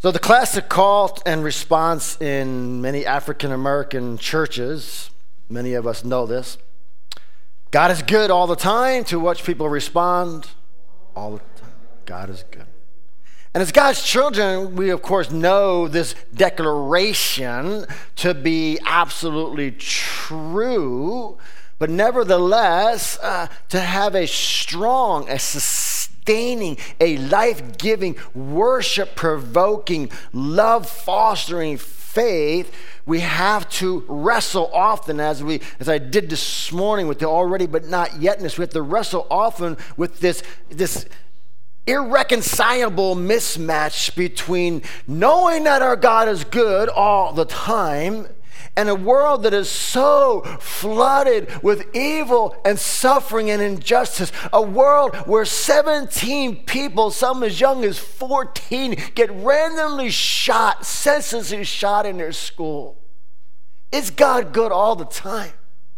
So the classic call and response in many African American churches, many of us know this, God is good all the time, to which people respond all the time. God is good. And as God's children, we of course know this declaration to be absolutely true, but nevertheless, to have a strong, a sustaining, a life-giving, worship-provoking, love-fostering faith, we have to wrestle often, as I did this morning with the already but not yetness. We have to wrestle often with this irreconcilable mismatch between knowing that our God is good all the time and a world that is so flooded with evil and suffering and injustice. A world where 17 people, some as young as 14, get randomly shot, senselessly shot in their school. Is God good all the time?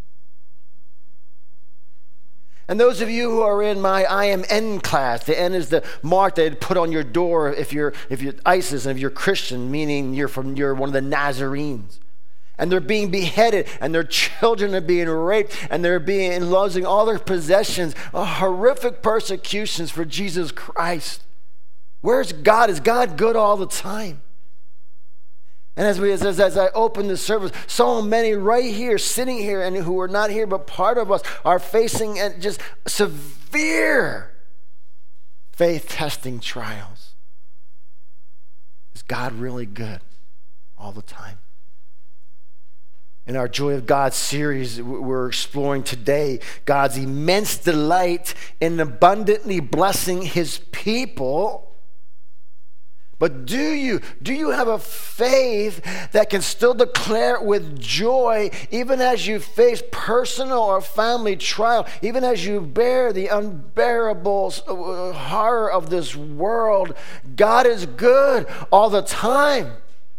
And those of you who are in my I am N class, the N is the mark they put on your door if you're ISIS and if you're Christian, meaning you're one of the Nazarenes. And they're being beheaded, and their children are being raped, and they're losing all their possessions. Horrific persecutions for Jesus Christ. Where's God? Is God good all the time? And as I open the service, so many right here, sitting here, and who are not here, but part of us are facing just severe faith-testing trials. Is God really good all the time? In our Joy of God series, we're exploring today God's immense delight in abundantly blessing his people. But do you have a faith that can still declare with joy, even as you face personal or family trial, even as you bear the unbearable horror of this world? God is good all the time.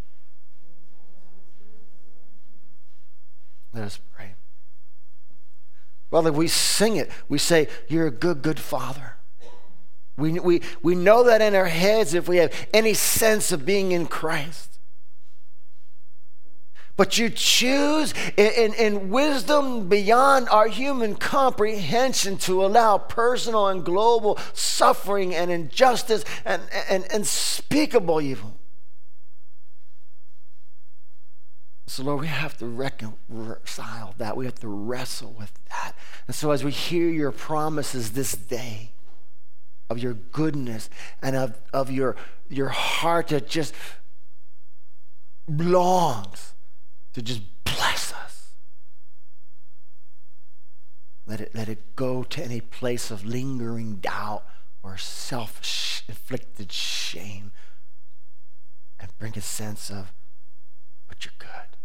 Let us pray. Father, we sing it. We say, you're a good, good Father. We know that in our heads if we have any sense of being in Christ. But you choose in wisdom beyond our human comprehension to allow personal and global suffering and injustice and unspeakable evil. So, Lord, we have to reconcile that. We have to wrestle with that. And so as we hear your promises this day of your goodness and of your heart that just longs to just bless us, let it go to any place of lingering doubt or self-inflicted shame and bring a sense of, but you're good.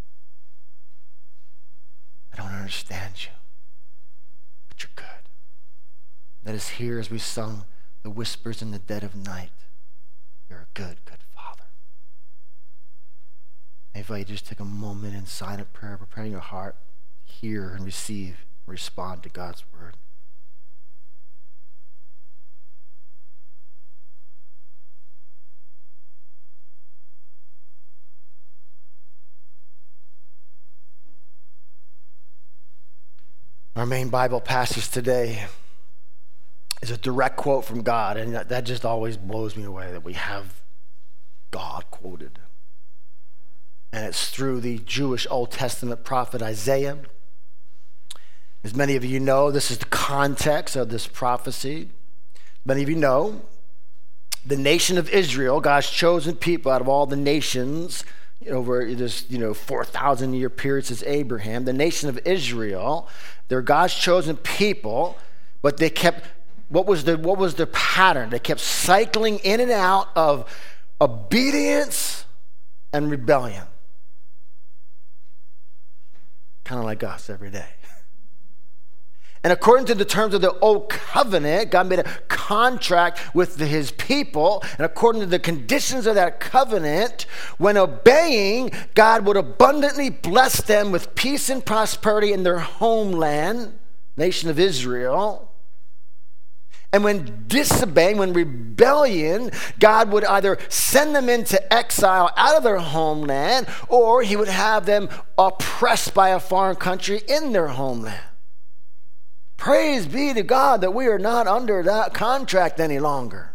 I don't understand you, but you're good. Let us hear as we sung the whispers in the dead of night. You're a good, good Father. I invite you just take a moment in silent prayer, preparing your heart, hear and receive, respond to God's word. Our main Bible passage today is a direct quote from God, and that just always blows me away that we have God quoted. And it's through the Jewish Old Testament prophet Isaiah. As many of you know, this is the context of this prophecy. Many of you know, the nation of Israel, God's chosen people out of all the nations over this 4,000-year period since Abraham, the nation of Israel, they're God's chosen people, but they kept, what was their pattern? They kept cycling in and out of obedience and rebellion. Kind of like us every day. And according to the terms of the Old Covenant, God made a contract with his people. And according to the conditions of that covenant, when obeying, God would abundantly bless them with peace and prosperity in their homeland, nation of Israel. And when disobeying, when rebellion, God would either send them into exile out of their homeland, or he would have them oppressed by a foreign country in their homeland. Praise be to God that we are not under that contract any longer.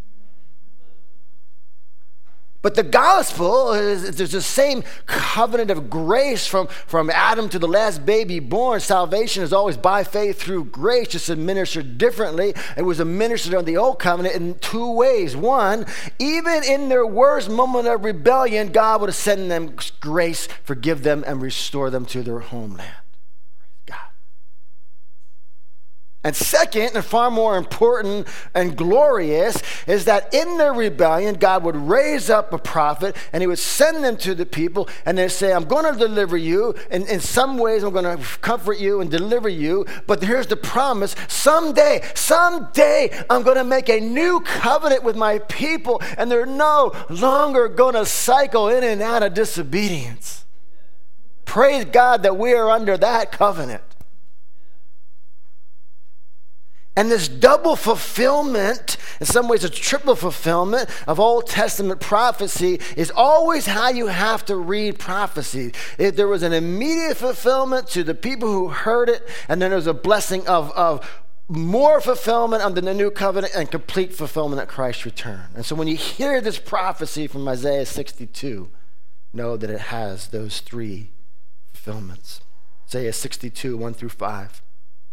But the gospel is there's the same covenant of grace from Adam to the last baby born. Salvation is always by faith through grace, just administered differently. It was administered under the old covenant in two ways. One, even in their worst moment of rebellion, God would send them grace, forgive them, and restore them to their homeland. And second, and far more important and glorious, is that in their rebellion, God would raise up a prophet and he would send them to the people and they'd say, I'm going to deliver you. And in some ways, I'm going to comfort you and deliver you. But here's the promise. Someday, I'm going to make a new covenant with my people and they're no longer going to cycle in and out of disobedience. Praise God that we are under that covenant. And this double fulfillment, in some ways a triple fulfillment of Old Testament prophecy, is always how you have to read prophecy. If there was an immediate fulfillment to the people who heard it, and then there's a blessing of more fulfillment under the new covenant and complete fulfillment at Christ's return. And so when you hear this prophecy from Isaiah 62, know that it has those three fulfillments. Isaiah 62, 1 through 5.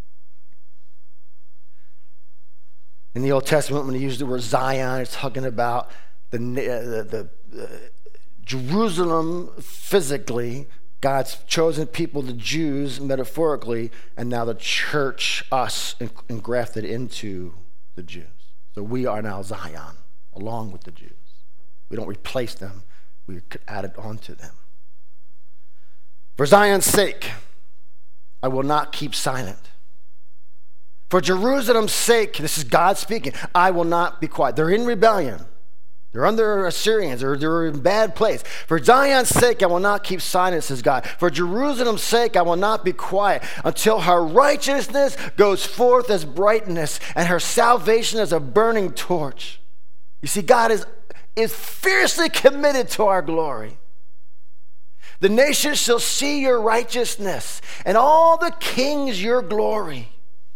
In the Old Testament, when he used the word Zion, it's talking about the Jerusalem physically, God's chosen people, the Jews metaphorically, and now the church, us, engrafted into the Jews. So we are now Zion, along with the Jews. We don't replace them, we add it onto them. For Zion's sake, I will not keep silent. For Jerusalem's sake, this is God speaking, I will not be quiet. They're in rebellion. They're under Assyrians. They're in a bad place. For Zion's sake, I will not keep silent, says God. For Jerusalem's sake, I will not be quiet until her righteousness goes forth as brightness and her salvation as a burning torch. You see, God is fiercely committed to our glory. The nations shall see your righteousness and all the kings your glory.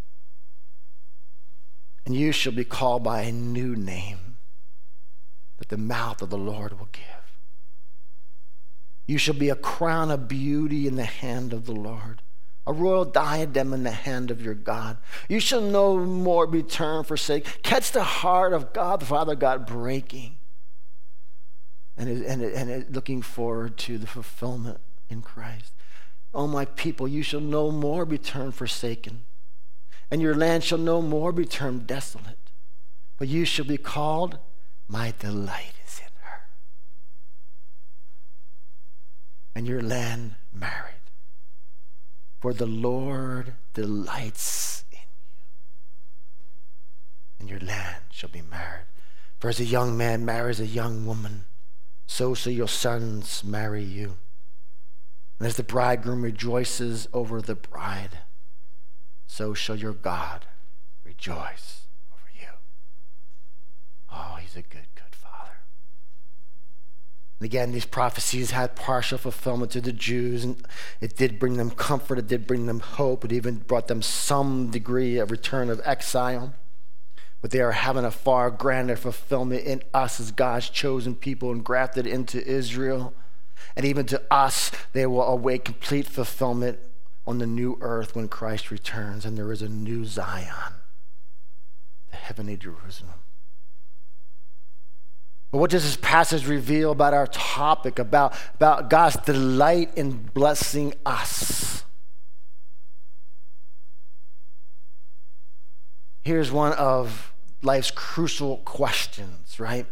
And you shall be called by a new name that the mouth of the Lord will give. You shall be a crown of beauty in the hand of the Lord, a royal diadem in the hand of your God. You shall no more be turned forsaken. Catch the heart of God, the Father God, breaking and looking forward to the fulfillment in Christ. Oh, my people, you shall no more be turned forsaken. And your land shall no more be termed desolate, but you shall be called, my delight is in her. And your land married, for the Lord delights in you. And your land shall be married. For as a young man marries a young woman, so shall your sons marry you. And as the bridegroom rejoices over the bride, so shall your God rejoice over you. Oh, he's a good, good Father. And again, these prophecies had partial fulfillment to the Jews, and it did bring them comfort, it did bring them hope, it even brought them some degree of return of exile. But they are having a far grander fulfillment in us as God's chosen people and grafted into Israel. And even to us, they will await complete fulfillment on the new earth when Christ returns, and there is a new Zion, the heavenly Jerusalem. But what does this passage reveal about our topic, about God's delight in blessing us? Here's one of life's crucial questions, right?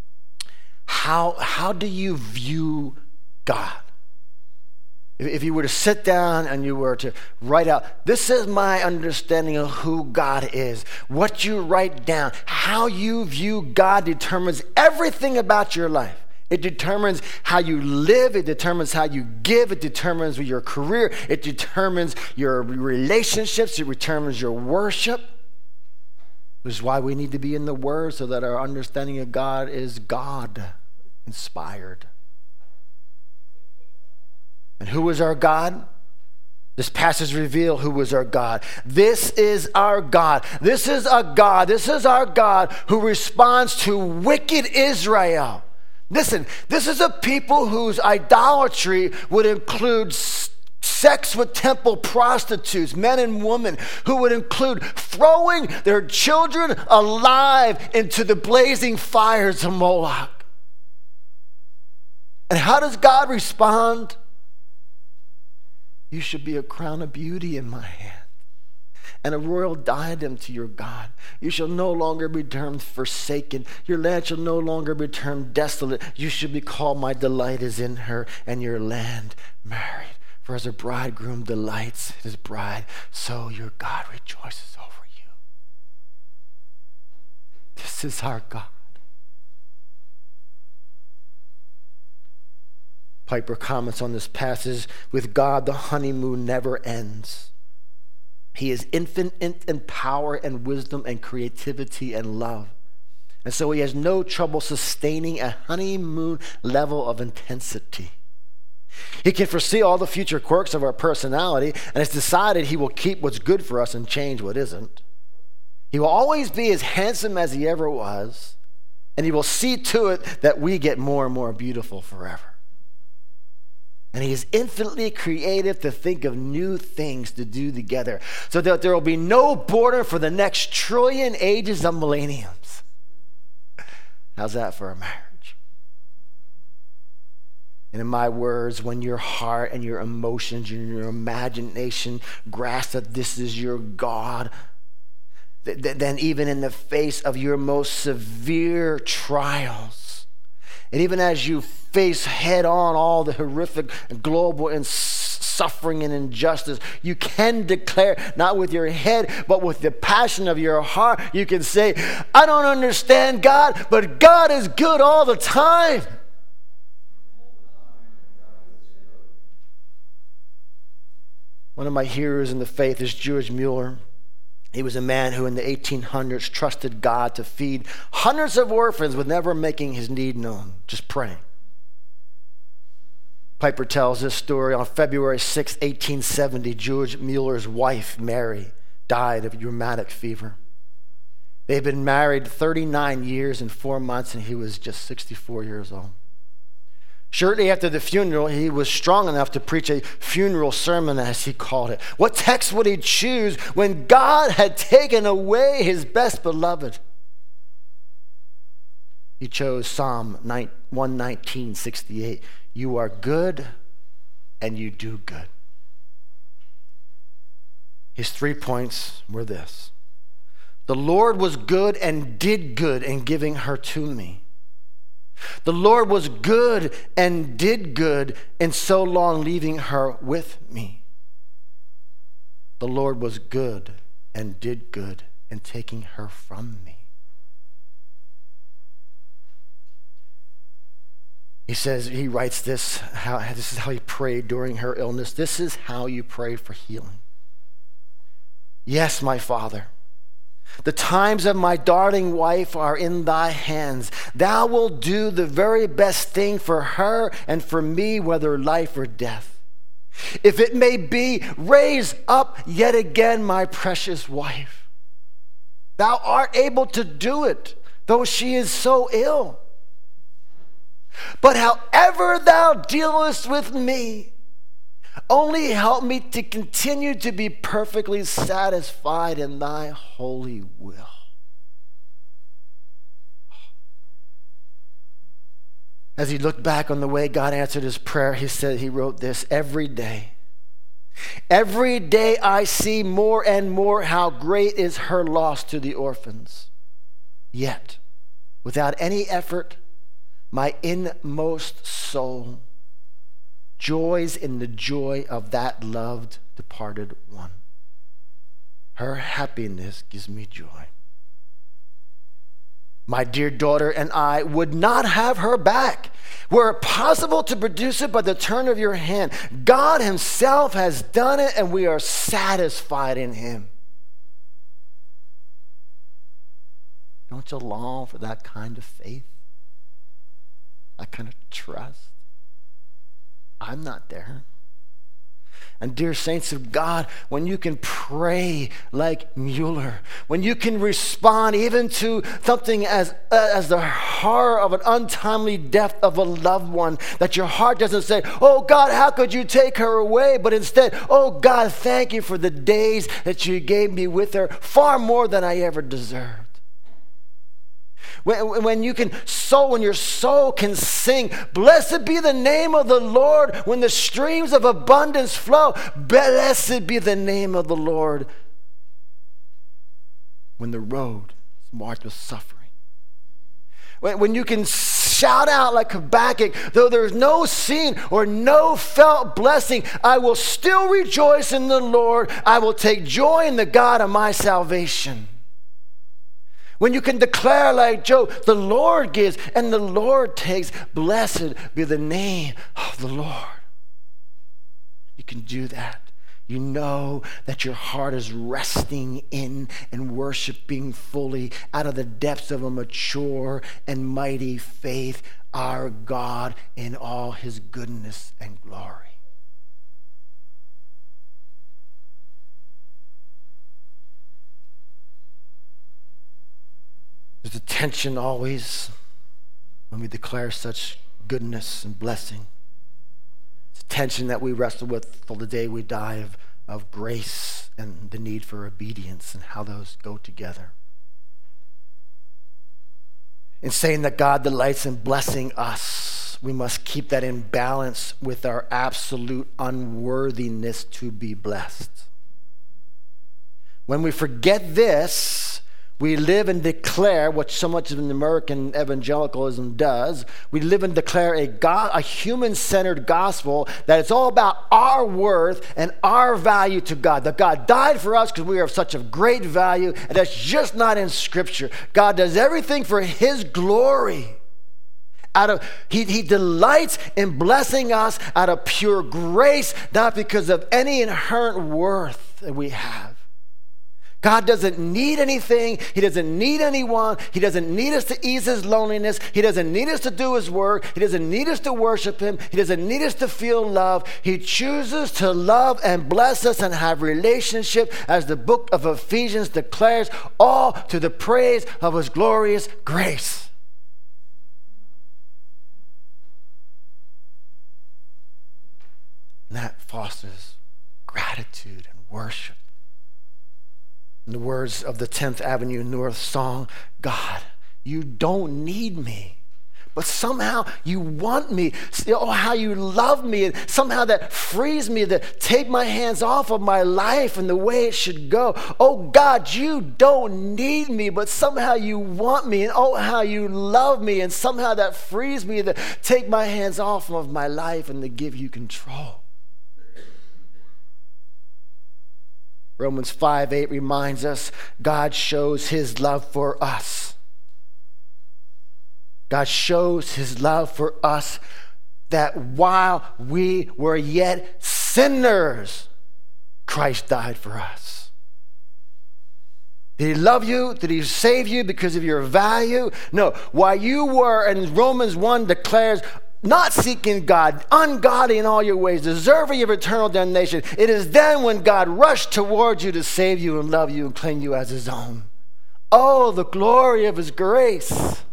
How do you view God? If you were to sit down and you were to write out, this is my understanding of who God is. What you write down, how you view God determines everything about your life. It determines how you live. It determines how you give. It determines your career. It determines your relationships. It determines your worship. Which is why we need to be in the Word so that our understanding of God is God-inspired. And who is our God? This passage reveals who is our God. This is our God. This is a God. This is our God who responds to wicked Israel. Listen, this is a people whose idolatry would include sex with temple prostitutes, men and women, who would include throwing their children alive into the blazing fires of Moloch. And how does God respond? You should be a crown of beauty in my hand and a royal diadem to your God. You shall no longer be termed forsaken. Your land shall no longer be termed desolate. You should be called my delight is in her, and your land married. For as a bridegroom delights in his bride, so your God rejoices over you. This is our God. Piper comments on this passage, with God, the honeymoon never ends. He is infinite in power and wisdom and creativity and love. And so he has no trouble sustaining a honeymoon level of intensity. He can foresee all the future quirks of our personality and has decided he will keep what's good for us and change what isn't. He will always be as handsome as he ever was, and he will see to it that we get more and more beautiful forever. And he is infinitely creative to think of new things to do together so that there will be no border for the next trillion ages of millenniums. How's that for a marriage? And in my words, when your heart and your emotions and your imagination grasp that this is your God, then even in the face of your most severe trials, and even as you face head on all the horrific global and suffering and injustice, you can declare, not with your head, but with the passion of your heart, you can say, I don't understand God, but God is good all the time. One of my heroes in the faith is George Mueller. He was a man who in the 1800s trusted God to feed hundreds of orphans with never making his need known, just praying. Piper tells this story. On February 6, 1870, George Mueller's wife, Mary, died of rheumatic fever. They had been married 39 years and 4 months, and he was just 64 years old. Shortly after the funeral, he was strong enough to preach a funeral sermon, as he called it. What text would he choose when God had taken away his best beloved? He chose Psalm 119:68. You are good and you do good. His 3 points were this: the Lord was good and did good in giving her to me. The Lord was good and did good in so long leaving her with me. The Lord was good and did good in taking her from me. He says, he writes this is how he prayed during her illness. This is how you pray for healing. Yes, my Father, the times of my darling wife are in thy hands. Thou wilt do the very best thing for her and for me, whether life or death. If it may be, raise up yet again my precious wife. Thou art able to do it, though she is so ill. But however thou dealest with me, only help me to continue to be perfectly satisfied in thy holy will. As he looked back on the way God answered his prayer, he wrote this: every day I see more and more how great is her loss to the orphans. Yet, without any effort, my inmost soul joys in the joy of that loved departed one. Her happiness gives me joy. My dear daughter and I would not have her back. Were it possible to produce it by the turn of your hand, God himself has done it, and we are satisfied in him. Don't you long for that kind of faith? That kind of trust? I'm not there. And dear saints of God, when you can pray like Mueller, when you can respond even to something as the horror of an untimely death of a loved one, that your heart doesn't say, oh God, how could you take her away? But instead, oh God, thank you for the days that you gave me with her, far more than I ever deserved. When your soul can sing, blessed be the name of the Lord, when the streams of abundance flow, blessed be the name of the Lord, when the road is marked with suffering. When you can shout out like Habakkuk, though there's no seen or no felt blessing, I will still rejoice in the Lord. I will take joy in the God of my salvation. When you can declare like Job, the Lord gives and the Lord takes. Blessed be the name of the Lord. You can do that. You know that your heart is resting in and worshiping fully out of the depths of a mature and mighty faith, our God in all his goodness and glory. There's a tension always when we declare such goodness and blessing. It's a tension that we wrestle with till the day we die of grace and the need for obedience and how those go together. In saying that God delights in blessing us, we must keep that in balance with our absolute unworthiness to be blessed. When we forget this, we live and declare what so much of an American evangelicalism does. We live and declare a human-centered gospel that it's all about our worth and our value to God. That God died for us because we are of such a great value, and that's just not in Scripture. God does everything for his glory. He delights in blessing us out of pure grace, not because of any inherent worth that we have. God doesn't need anything. He doesn't need anyone. He doesn't need us to ease his loneliness. He doesn't need us to do his work. He doesn't need us to worship him. He doesn't need us to feel love. He chooses to love and bless us and have relationship, as the book of Ephesians declares, all to the praise of his glorious grace. And that fosters gratitude and worship. In the words of the 10th Avenue North song, God, you don't need me, but somehow you want me. Oh, how you love me. And somehow that frees me to take my hands off of my life and the way it should go. Oh, God, you don't need me, but somehow you want me. And oh, how you love me. And somehow that frees me to take my hands off of my life and to give you control. Romans 5:8 reminds us God shows his love for us. God shows his love for us that while we were yet sinners, Christ died for us. Did he love you? Did he save you because of your value? No. While you were, and Romans 1 declares, not seeking God, ungodly in all your ways, deserving of eternal damnation, it is then when God rushed towards you to save you and love you and claim you as his own. Oh, the glory of his grace.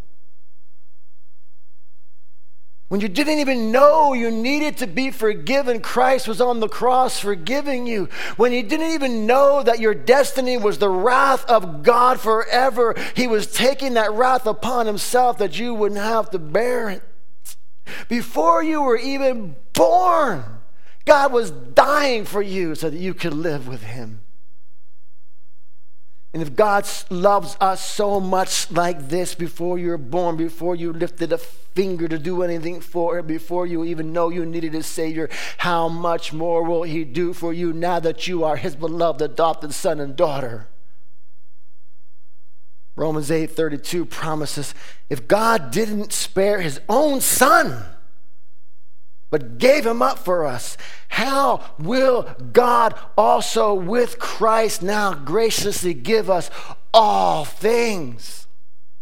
When you didn't even know you needed to be forgiven, Christ was on the cross forgiving you. When you didn't even know that your destiny was the wrath of God forever, he was taking that wrath upon himself that you wouldn't have to bear it. Before you were even born, God was dying for you so that you could live with him. And if God loves us so much like this before you were born, before you lifted a finger to do anything for him, before you even know you needed a Savior, how much more will he do for you now that you are his beloved adopted son and daughter? Romans 8:32 promises, if God didn't spare his own son, but gave him up for us, how will God also with Christ now graciously give us all things?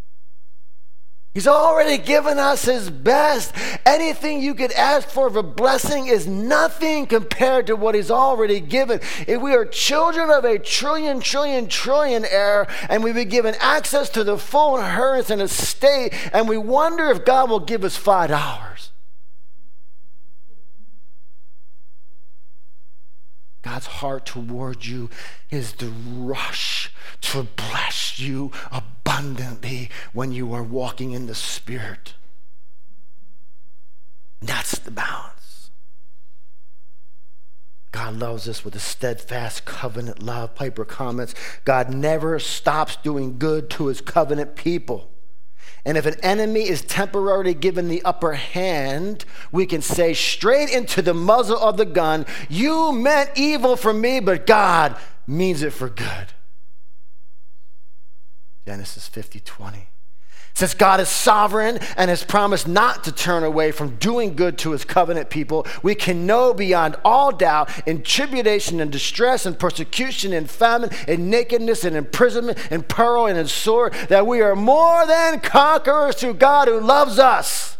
He's already given us his best. Anything you could ask for of a blessing is nothing compared to what he's already given. If we are children of a trillionaire, and we've been given access to the full inheritance and estate, and we wonder if God will give us $5. God's heart toward you is the rush to bless you abundantly when you are walking in the Spirit. That's the balance. God loves us with a steadfast covenant love. Piper comments, God never stops doing good to his covenant people. And if an enemy is temporarily given the upper hand, we can say straight into the muzzle of the gun, you meant evil for me, but God means it for good. Genesis 50:20. Since God is sovereign and has promised not to turn away from doing good to his covenant people, we can know beyond all doubt in tribulation and distress and persecution and famine and nakedness and imprisonment and peril and in sword that we are more than conquerors through God who loves us.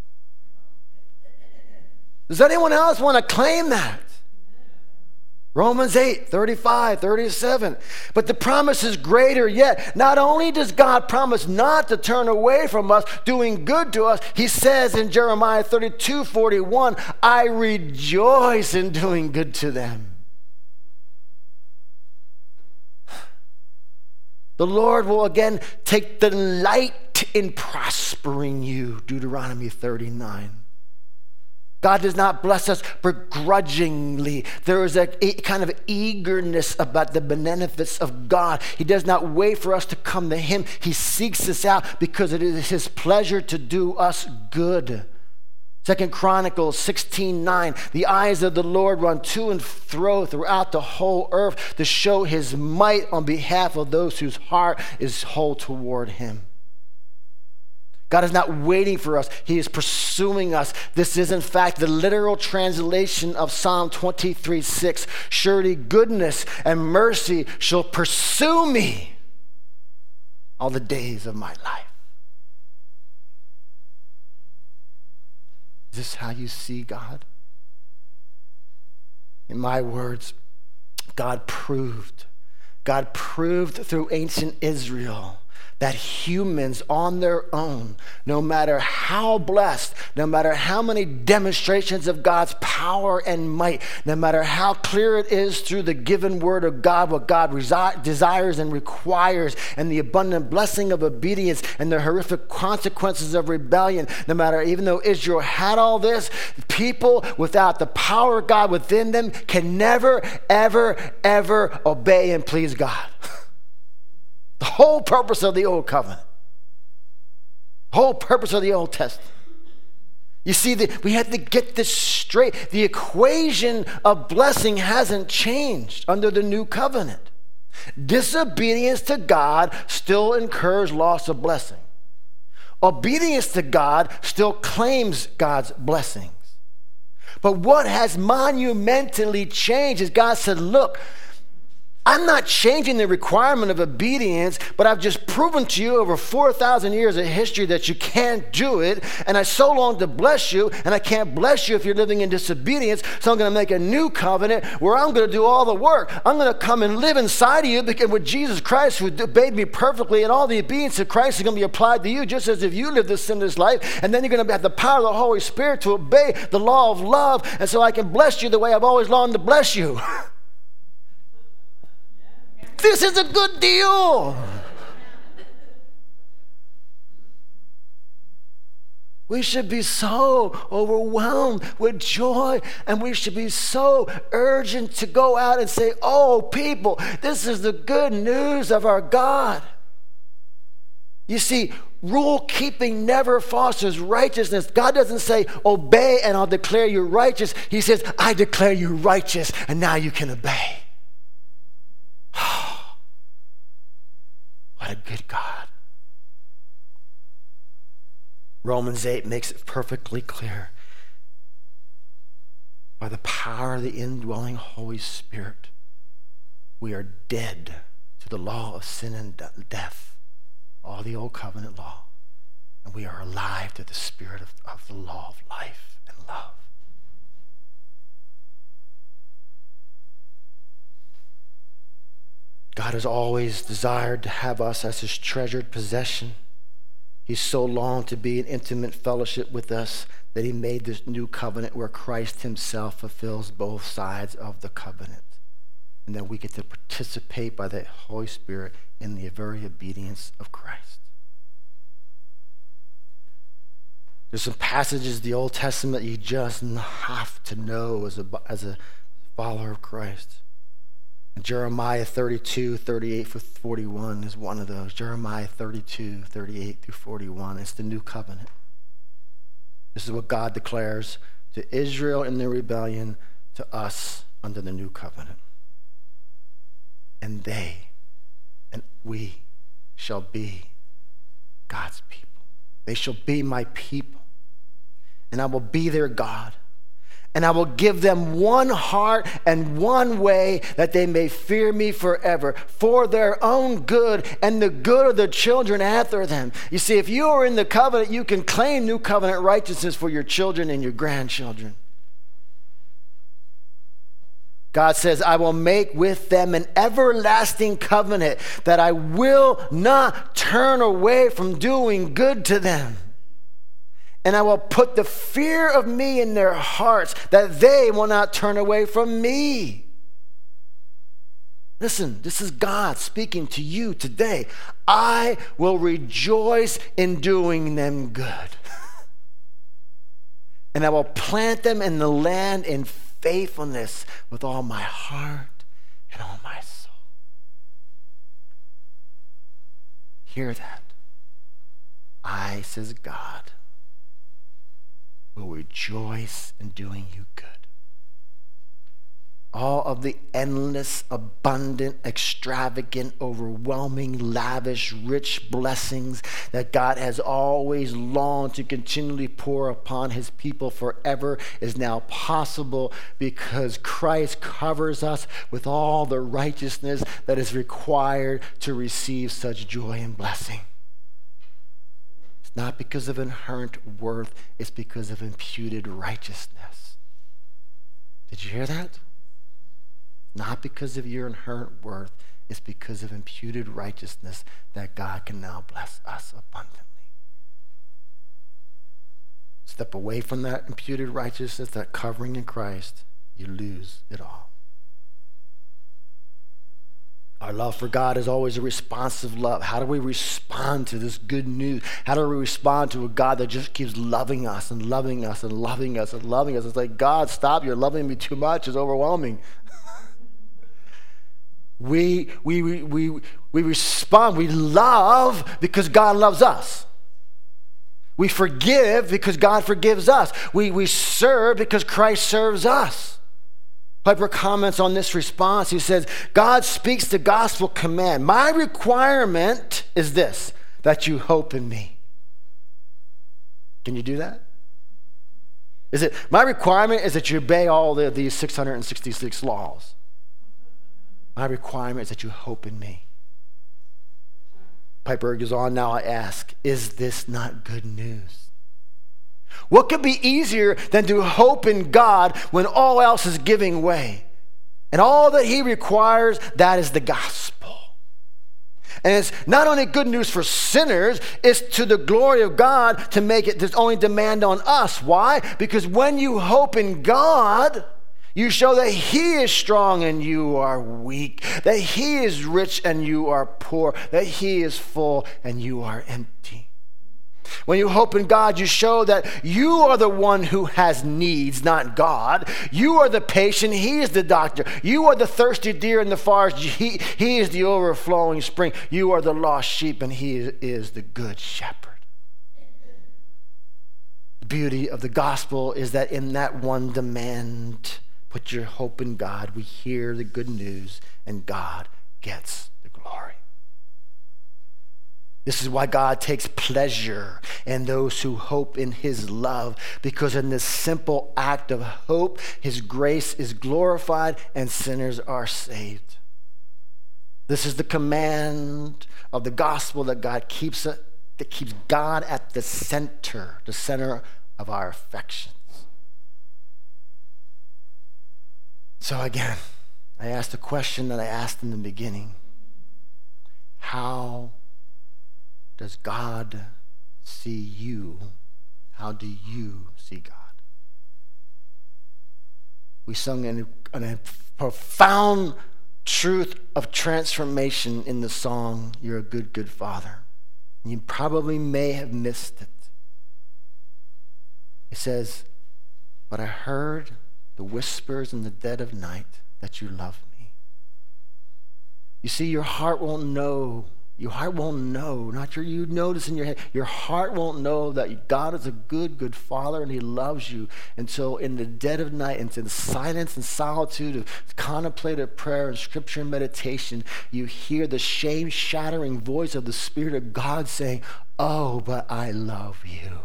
Does anyone else want to claim that? Romans 8:35-37. But the promise is greater yet. Not only does God promise not to turn away from us, doing good to us, he says in Jeremiah 32:41, I rejoice in doing good to them. The Lord will again take delight in prospering you, Deuteronomy 39. God does not bless us begrudgingly. There is a kind of eagerness about the benefits of God. He does not wait for us to come to him. He seeks us out because it is his pleasure to do us good. 2 Chronicles 16:9, the eyes of the Lord run to and fro throughout the whole earth to show his might on behalf of those whose heart is whole toward him. God is not waiting for us. He is pursuing us. This is, in fact, the literal translation of Psalm 23:6. Surely goodness and mercy shall pursue me all the days of my life. Is this how you see God? In my words, God proved through ancient Israel that humans on their own, no matter how blessed, no matter how many demonstrations of God's power and might, no matter how clear it is through the given word of God, what God desires and requires, and the abundant blessing of obedience and the horrific consequences of rebellion, no matter, even though Israel had all this, people without the power of God within them can never, ever, ever obey and please God. The whole purpose of the Old Covenant. The whole purpose of the Old Testament. You see, we had to get this straight. The equation of blessing hasn't changed under the New Covenant. Disobedience to God still incurs loss of blessing. Obedience to God still claims God's blessings. But what has monumentally changed is God said, look, I'm not changing the requirement of obedience, but I've just proven to you over 4,000 years of history that you can't do it, and I so long to bless you, and I can't bless you if you're living in disobedience, so I'm going to make a new covenant where I'm going to do all the work. I'm going to come and live inside of you because with Jesus Christ, who obeyed me perfectly, and all the obedience of Christ is going to be applied to you, just as if you live this sinless life, and then you're going to have the power of the Holy Spirit to obey the law of love, and so I can bless you the way I've always longed to bless you. This is a good deal. We should be so overwhelmed with joy, and we should be so urgent to go out and say, oh, people, this is the good news of our God. You see, rule-keeping never fosters righteousness. God doesn't say, obey and I'll declare you righteous. He says, I declare you righteous, and now you can obey. What a good God. Romans 8 makes it perfectly clear. By the power of the indwelling Holy Spirit, we are dead to the law of sin and death, all the old covenant law. And we are alive to the spirit of the law of life and love. God has always desired to have us as his treasured possession. He so longed to be in intimate fellowship with us that he made this new covenant where Christ himself fulfills both sides of the covenant. And that we get to participate by the Holy Spirit in the very obedience of Christ. There's some passages in the Old Testament you just have to know as a follower of Christ. And Jeremiah 32, 38 through 41 is one of those. Jeremiah 32, 38 through 41. It's the new covenant. This is what God declares to Israel in their rebellion, to us under the new covenant. And they and we shall be God's people. They shall be my people. And I will be their God. And I will give them one heart and one way that they may fear me forever for their own good and the good of their children after them. You see, if you are in the covenant, you can claim new covenant righteousness for your children and your grandchildren. God says, I will make with them an everlasting covenant that I will not turn away from doing good to them. And I will put the fear of me in their hearts that they will not turn away from me. Listen, this is God speaking to you today. I will rejoice in doing them good. And I will plant them in the land in faithfulness with all my heart and all my soul. Hear that. I, says God, will rejoice in doing you good. All of the endless, abundant, extravagant, overwhelming, lavish, rich blessings that God has always longed to continually pour upon his people forever is now possible because Christ covers us with all the righteousness that is required to receive such joy and blessing. Not because of inherent worth, it's because of imputed righteousness. Did you hear that? Not because of your inherent worth, it's because of imputed righteousness that God can now bless us abundantly. Step away from that imputed righteousness, that covering in Christ, you lose it all. Our love for God is always a responsive love. How do we respond to this good news? How do we respond to a God that just keeps loving us and loving us and loving us and loving us? It's like, God, stop, you're loving me too much. It's overwhelming. We respond, we love because God loves us. We forgive because God forgives us. We serve because Christ serves us. Piper comments on this response. He says, God speaks the gospel command. My requirement is this, that you hope in me. Can you do that? My requirement is that you obey all these 666 laws. My requirement is that you hope in me. Piper goes on, now I ask, is this not good news? What could be easier than to hope in God when all else is giving way? And all that he requires, that is the gospel. And it's not only good news for sinners, it's to the glory of God to make it this only demand on us. Why? Because when you hope in God, you show that he is strong and you are weak, that he is rich and you are poor, that he is full and you are empty. When you hope in God, you show that you are the one who has needs, not God. You are the patient, he is the doctor. You are the thirsty deer in the forest, he is the overflowing spring. You are the lost sheep and he is the good shepherd. The beauty of the gospel is that in that one demand, put your hope in God, we hear the good news and God gets the glory. This is why God takes pleasure in those who hope in his love, because in this simple act of hope, his grace is glorified and sinners are saved. This is the command of the gospel that God keeps that keeps God at the center of our affections. So again, I asked the question that I asked in the beginning. How does God see you? How do you see God? We sung a profound truth of transformation in the song, You're a Good, Good Father. You probably may have missed it. It says, but I heard the whispers in the dead of night that you love me. You see, your heart won't know. Your heart won't know. Not you notice in your head. Your heart won't know that God is a good, good Father and He loves you until in the dead of night, into the silence and solitude of contemplative prayer and scripture and meditation, you hear the shame-shattering voice of the Spirit of God saying, oh, but I love you.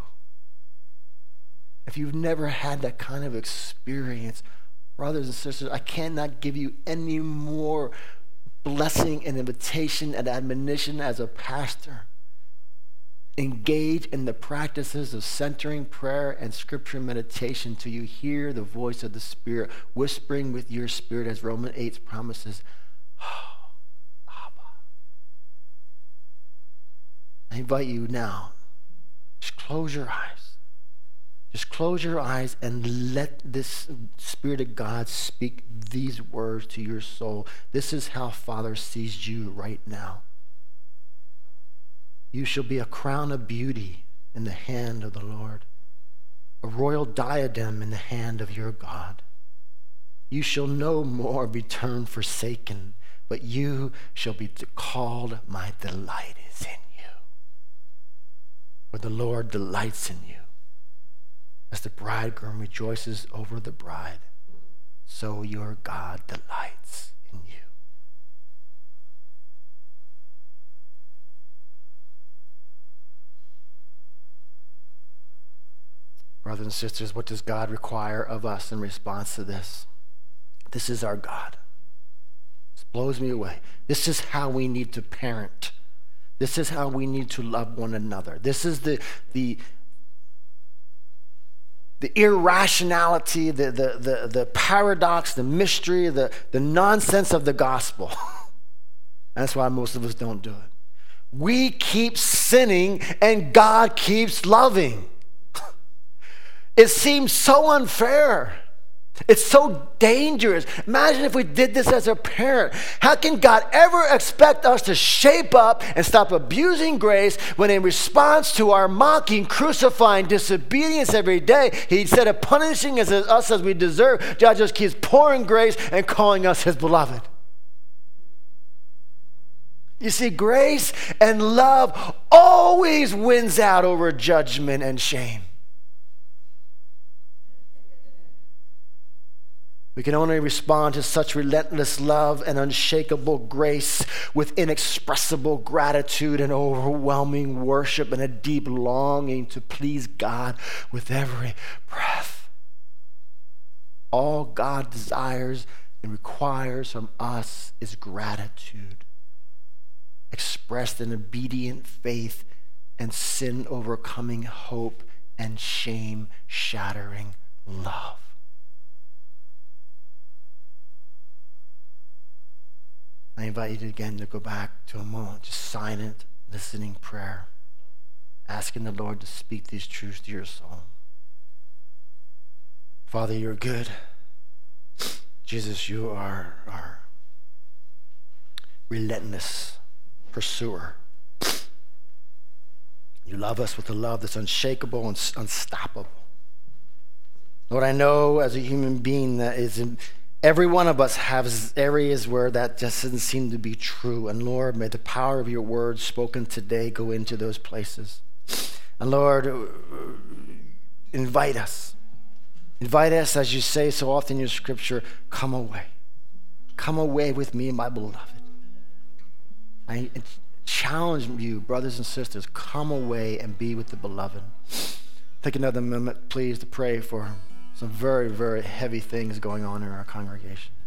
If you've never had that kind of experience, brothers and sisters, I cannot give you any more blessing and invitation and admonition as a pastor. Engage in the practices of centering prayer and scripture meditation till you hear the voice of the Spirit whispering with your spirit, as Romans 8 promises, oh, Abba. I invite you now, just close your eyes. Just close your eyes and let this Spirit of God speak these words to your soul. This is how Father sees you right now. You shall be a crown of beauty in the hand of the Lord, a royal diadem in the hand of your God. You shall no more be termed forsaken, but you shall be called, my delight is in you. For the Lord delights in you. As the bridegroom rejoices over the bride, so your God delights in you. Brothers and sisters, what does God require of us in response to this? This is our God. This blows me away. This is how we need to parent. This is how we need to love one another. This is the irrationality, the paradox, the mystery, the nonsense of the gospel. That's why most of us don't do it. We keep sinning and God keeps loving. It seems so unfair. It's so dangerous. Imagine if we did this as a parent. How can God ever expect us to shape up and stop abusing grace when in response to our mocking, crucifying disobedience every day, instead of punishing us as we deserve, God just keeps pouring grace and calling us His beloved? You see, grace and love always wins out over judgment and shame. We can only respond to such relentless love and unshakable grace with inexpressible gratitude and overwhelming worship and a deep longing to please God with every breath. All God desires and requires from us is gratitude, expressed in obedient faith and sin-overcoming hope and shame-shattering love. I invite you again to go back to a moment, just silent, listening prayer, asking the Lord to speak these truths to your soul. Father, you're good. Jesus, you are our relentless pursuer. You love us with a love that's unshakable and unstoppable. Lord, I know as a human being that every one of us has areas where that just doesn't seem to be true. And Lord, may the power of your words spoken today go into those places. And Lord, invite us. Invite us, as you say so often in your scripture, come away. Come away with me, my beloved. I challenge you, brothers and sisters, come away and be with the beloved. Take another moment, please, to pray for some very, very heavy things going on in our congregation.